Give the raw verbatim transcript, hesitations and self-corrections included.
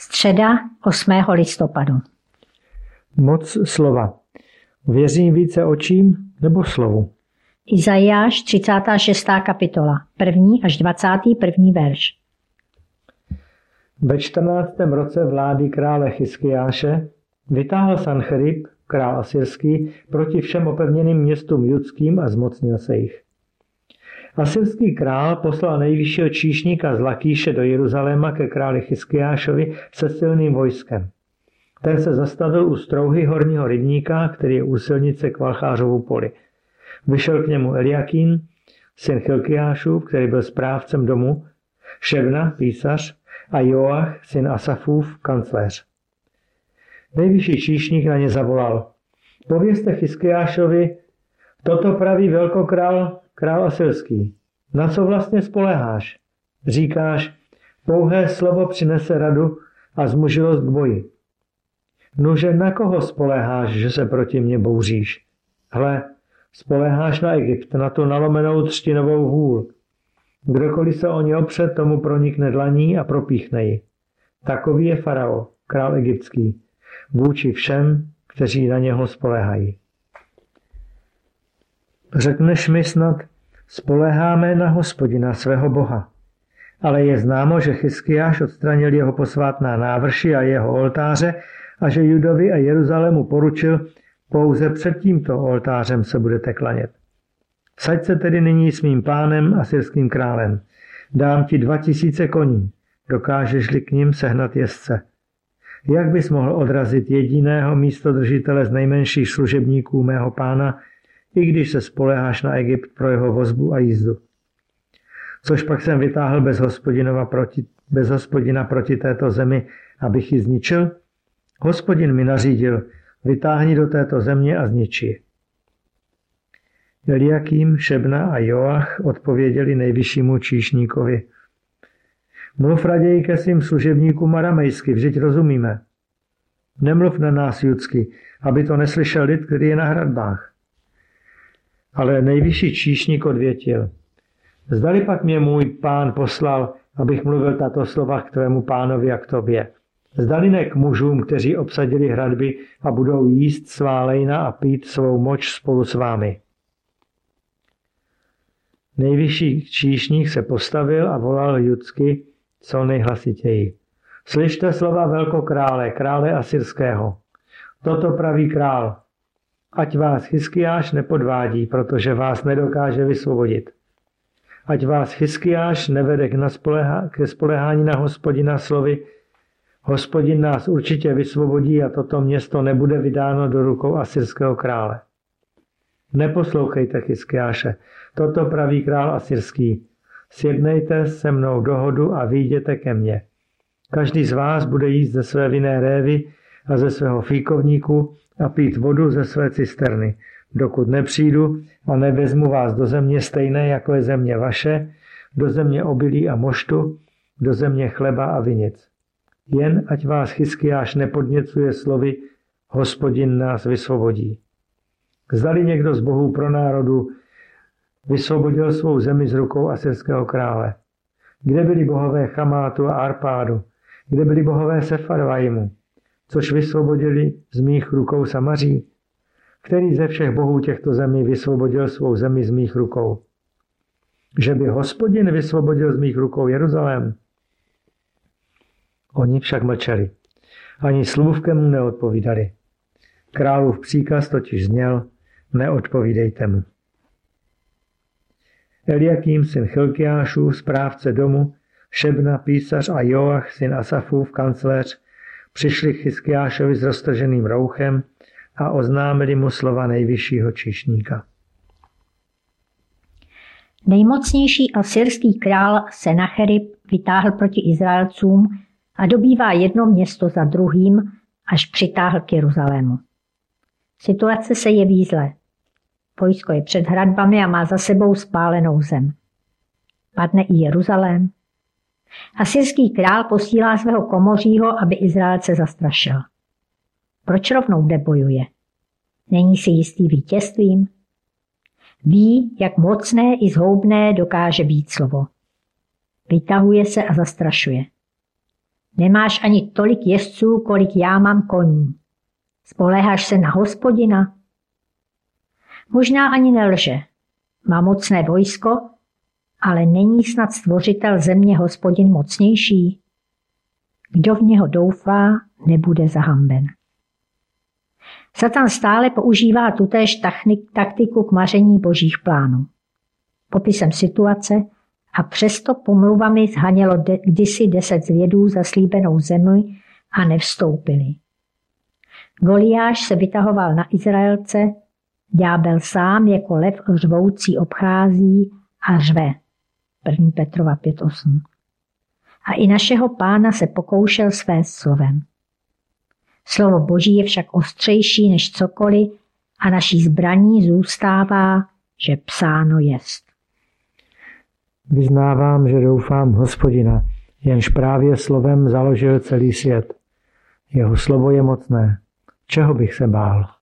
Středa osmého listopadu. Moc slova. Věřím více očím nebo slovu? Izajáš třicátá šestá kapitola, první až dvacátý první verš. Ve čtrnáctém roce vlády krále Chiskiáše vytáhl Sancherib, král asyrský, proti všem opevněným městům judským a zmocnil se jich. Asyrský král poslal nejvyššího číšníka z Lakíše do Jeruzaléma ke králi Chiskiášovi se silným vojskem. Ten se zastavil u strouhy horního rybníka, který je u silnice k Valchářovu poli. Vyšel k němu Eliakín, syn Chilkiášův, který byl správcem domu, Šebna, písař, a Joach, syn Asafův, kancléř. Nejvyšší číšník na ně zavolal: Povězte Chiskiášovi, toto praví velkokrál, král asyrský. Na co vlastně spoléháš? Říkáš, pouhé slovo přinese radu a zmužilost k boji. Nuže, na koho spoléháš, že se proti mně bouříš? Hle, spoléháš na Egypt, na tu nalomenou třtinovou hůl. Kdokoliv se o ně opře, tomu pronikne dlaní a propíchne ji. Takový je farao, král egyptský, vůči všem, kteří na něho spoléhají. Řekneš mi snad, spoléháme na Hospodina svého Boha. Ale je známo, že Chiskiáš odstranil jeho posvátná návrši a jeho oltáře a že Judovi a Jeruzalému poručil, pouze před tímto oltářem se budete klanět. Saď se tedy nyní s mým pánem asyrským králem. Dám ti dva tisíce koní, dokážeš-li k nim sehnat jezdce. Jak bys mohl odrazit jediného místodržitele z nejmenších služebníků mého pána, i když se spoléháš na Egypt pro jeho vozbu a jízdu? Což pak jsem vytáhl bez, proti, bez Hospodina proti této zemi, abych ji zničil? Hospodin mi nařídil, vytáhni do této země a zniči ji. Eliakím, Šebna a Joach odpověděli nejvyššímu číšníkovi: Mluv raději ke svým služebníkům aramejsky, vždyť rozumíme. Nemluv na nás judsky, aby to neslyšel lid, který je na hradbách. Ale nejvyšší číšník odvětil: Zdali pak mě můj pán poslal, abych mluvil tato slova k tvému pánovi a k tobě. Zdali ne k mužům, kteří obsadili hradby a budou jíst svá lejna a pít svou moč spolu s vámi. Nejvyšší číšník se postavil a volal judsky co nejhlasitěji: Slyšte slova velkokrále, krále asyrského. Toto praví král. Ať vás Chiskiáš nepodvádí, protože vás nedokáže vysvobodit. Ať vás Chiskiáš nevede k naspoleha, ke spolehání na Hospodina slovy: Hospodin nás určitě vysvobodí a toto město nebude vydáno do rukou asyrského krále. Neposlouchejte Chiskiáše, toto praví král asyrský. Sjednejte se mnou dohodu a vyjděte ke mně. Každý z vás bude jíst ze své vinné révy a ze svého fíkovníku a pít vodu ze své cisterny, dokud nepřijdu a nevezmu vás do země stejné, jako je země vaše, do země obilí a moštu, do země chleba a vinic. Jen ať vás Chiskiáš nepodněcuje slovy Hospodin nás vysvobodí. Zdali někdo z bohů pro národu vysvobodil svou zemi z rukou asyrského krále? Kde byli bohové Chamátu a Arpádu? Kde byli bohové Sefarvaimu, což vysvobodili z mých rukou Samaří? Který ze všech bohů těchto zemí vysvobodil svou zemi z mých rukou? Že by Hospodin vysvobodil z mých rukou Jeruzalém? Oni však mlčeli. Ani slůvkem mu neodpovídali. Králův příkaz totiž zněl: neodpovídejte mu. Eliakím, syn Chilkiášův, správce domu, Šebna, písař a Joach, syn Asafův, kancléř, přišli k Chiskiášovi s roztrženým rouchem a oznámili mu slova nejvyššího číšníka. Nejmocnější asyrský král Senacherib vytáhl proti Izraelcům a dobývá jedno město za druhým, až přitáhl k Jeruzalému. Situace se jeví zle. Vojsko je před hradbami a má za sebou spálenou zem. Padne i Jeruzalém. Asyrský král posílá svého komořího, aby Izraelce zastrašil. Proč rovnou nebojuje? Není si jistý vítězstvím? Ví, jak mocné i zhoubné dokáže být slovo. Vytahuje se a zastrašuje. Nemáš ani tolik jezdců, kolik já mám koní. Spoléháš se na Hospodina? Možná ani nelže. Má mocné vojsko, ale není snad stvořitel země Hospodin mocnější? Kdo v něho doufá, nebude zahamben. Satan stále používá tutéž taktiku k maření božích plánů. Popisem situace a přesto pomluvami zhanělo de- kdysi deset zvědů zaslíbenou zemi a nevstoupili. Goliáš se vytahoval na Izraelce, ďábel sám jako lev řvoucí obchází a řve. první Petrova pět osm. A i našeho Pána se pokoušel svést slovem. Slovo Boží je však ostřejší než cokoliv a naší zbraní zůstává, že psáno jest. Vyznávám, že doufám v Hospodina, jenž právě slovem založil celý svět. Jeho slovo je mocné. Čeho bych se bál?